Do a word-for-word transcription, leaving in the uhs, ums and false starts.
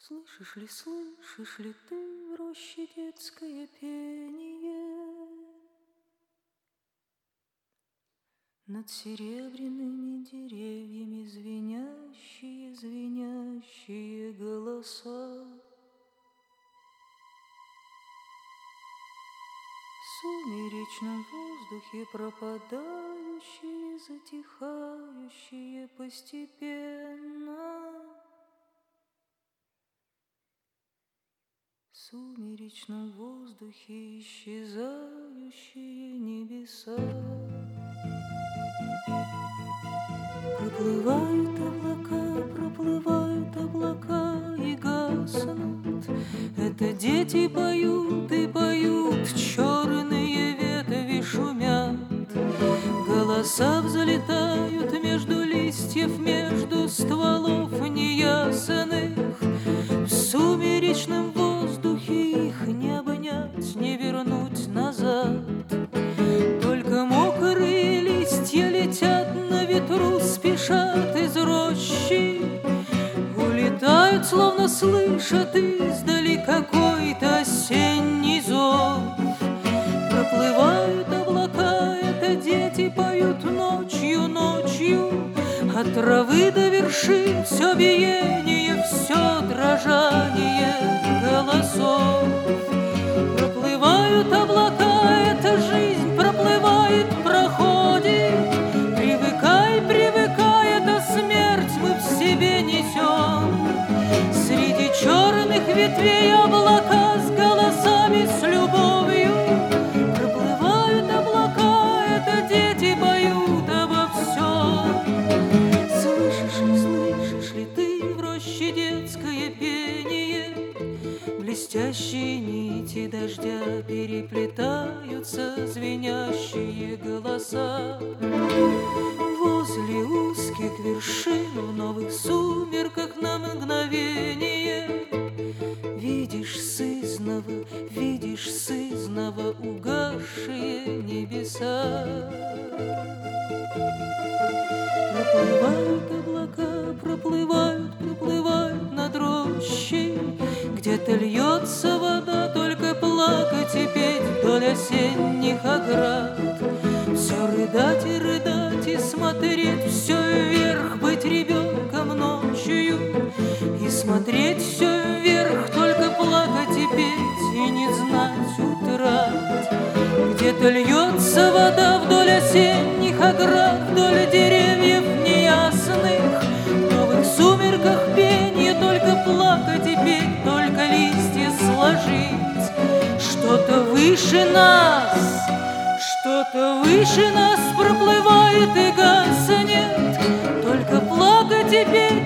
Слышишь ли, слышишь ли ты в роще детское пение? Над серебряными деревьями звенящие, звенящие голоса. В сумеречном воздухе пропадающие, затихающие постепенно. В сумеречном воздухе исчезающие небеса. Проплывают облака, проплывают облака и гаснут. Это дети поют и поют, черные ветви шумят. Голоса взлетают между листьев, между стволов неясных. В сумеречном воздухе их не обнять, не вернуть назад. Только мокрые листья летят на ветру, спешат из рощи. Улетают, словно слышат издали какой-то осенний зов. Проплывают облака, это дети поют ночью, ночью. От травы до вершин все биение, все дрожание голосов. Проплывают облака, это жизнь проплывает, проходит. Привыкай, привыкай, это смерть мы в себе несем. Среди черных ветвей облака с голосами, с любовью. Проплывают облака, это дети поют обо всем. Слышишь ли, слышишь ли ты в роще детское пение? Блестящие нити дождя переплетаются, звенящие голоса. Возле узких вершин в новых сумерках на мгновение видишь сызнова, видишь сызнова угасшие небеса. Проплывают облака, проплывают, проплывают над рощей. Где-то льется вода, только плакать и петь вдоль осенних оград. Все рыдать и рыдать и смотреть все вверх, быть ребенком ночью. И смотреть все вверх, только плакать и петь, и не знать утрат. Где-то льется вода вдоль осенних оград, вдоль деревьев неясных. В новых сумерках пенье, только плакать и петь, только листья сложить. Что-то выше нас, что-то выше нас проплывает и гаснет. Только плакать и петь,